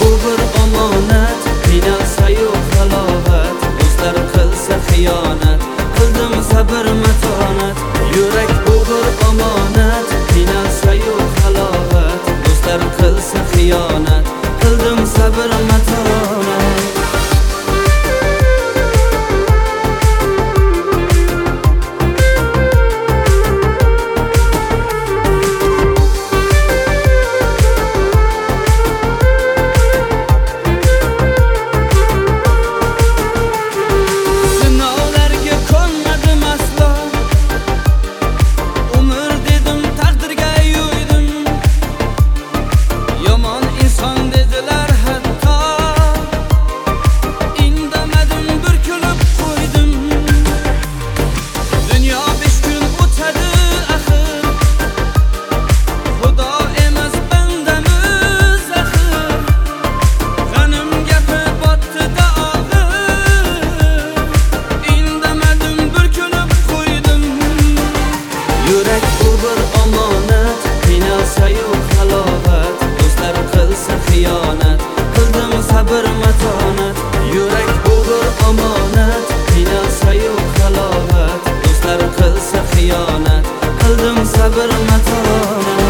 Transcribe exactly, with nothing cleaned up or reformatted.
bu bir omonat, qiynalsa-yu halovat, do'stlar qilsa xiyonat, qildim sabr matonat. Yurak bu bir omonat, qiynalsa-yu halovat, do'stlar qilsa xiyonat, qildim sabr matonat. Yurak bu bir omonat, qiynalsa-yu halovat, do'stlar qilsa xiyonat, qildim sabr matonat. Yurak bu bir omonat, qiynalsa-yu halovat, do'stlar qilsa xiyonat, qildim sabr matonat.